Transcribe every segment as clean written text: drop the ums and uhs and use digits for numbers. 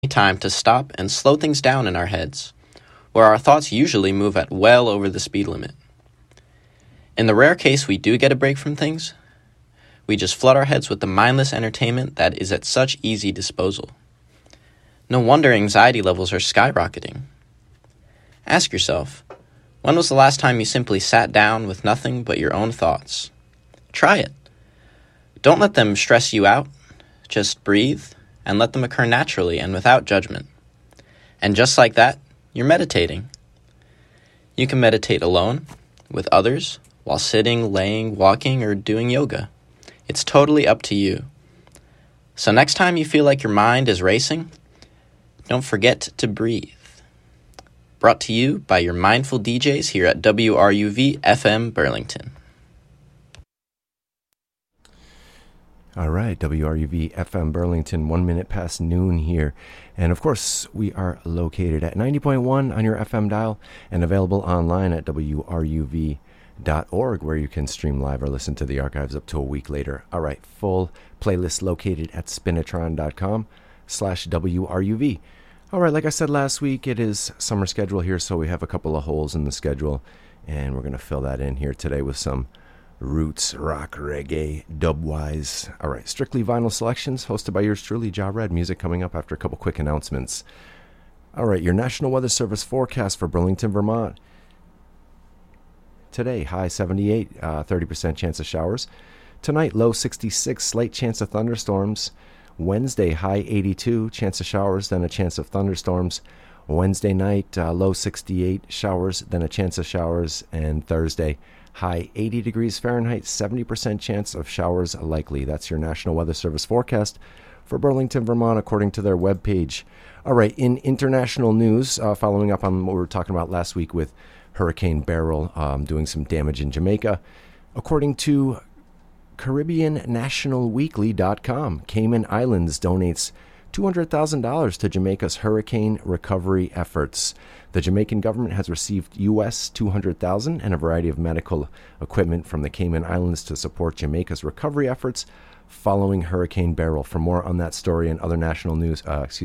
time to stop and slow things down in our heads, where our thoughts usually move at well over the speed limit. In the rare case we do get a break from things, we just flood our heads with the mindless entertainment that is at such easy disposal. No wonder anxiety levels are skyrocketing. Ask yourself, when was the last time you simply sat down with nothing but your own thoughts? Try it. Don't let them stress you out. Just breathe and let them occur naturally and without judgment. And just like that, you're meditating. You can meditate alone, with others, while sitting, laying, walking, or doing yoga. It's totally up to you. So next time you feel like your mind is racing, don't forget to breathe. Brought to you by your mindful DJs here at WRUV FM Burlington. All right, WRUV FM Burlington, 1 minute past noon here. And of course, we are located at 90.1 on your FM dial and available online at WRUV.org, where you can stream live or listen to the archives up to a week later. All right, full playlist located at spinatron.com/WRUV. All right, like I said last week, it is summer schedule here, so we have a couple of holes in the schedule, and we're going to fill that in here today with some roots, rock, reggae, dub-wise. All right, strictly vinyl selections, hosted by yours truly, Ja Red. Music coming up after a couple quick announcements. All right, your National Weather Service forecast for Burlington, Vermont. Today, high 78, 30% chance of showers. Tonight, low 66, slight chance of thunderstorms. Wednesday, high 82, chance of showers, then a chance of thunderstorms. Wednesday night, low 68, showers, then a chance of showers. And Thursday, high 80 degrees Fahrenheit, 70% chance of showers likely. That's your National Weather Service forecast for Burlington, Vermont, according to their webpage. All right, in international news, following up on what we were talking about last week with Hurricane Beryl doing some damage in Jamaica, according to CaribbeanNationalWeekly.com, Cayman Islands donates $200,000 to Jamaica's hurricane recovery efforts. The Jamaican government has received U.S. $200,000 and a variety of medical equipment from the Cayman Islands to support Jamaica's recovery efforts following Hurricane Beryl. For more on that story and other international news,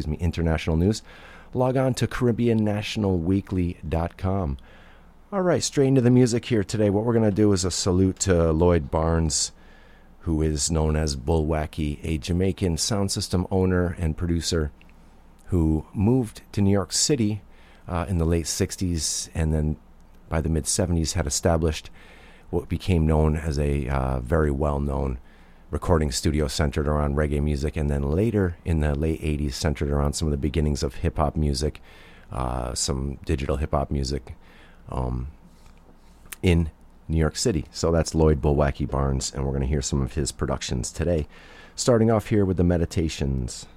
log on to CaribbeanNationalWeekly.com. All right, straight into the music here today. What we're going to do is a salute to Lloyd Barnes, who is known as Bullwacky, a Jamaican sound system owner and producer who moved to New York City in the late 60s, and then by the mid-70s had established what became known as a very well-known recording studio centered around reggae music, and then later in the late 80s centered around some of the beginnings of hip-hop music, some digital hip-hop music in New York City. So that's Lloyd Bullwacky Barnes, and we're going to hear some of his productions today. Starting off here with the Meditations.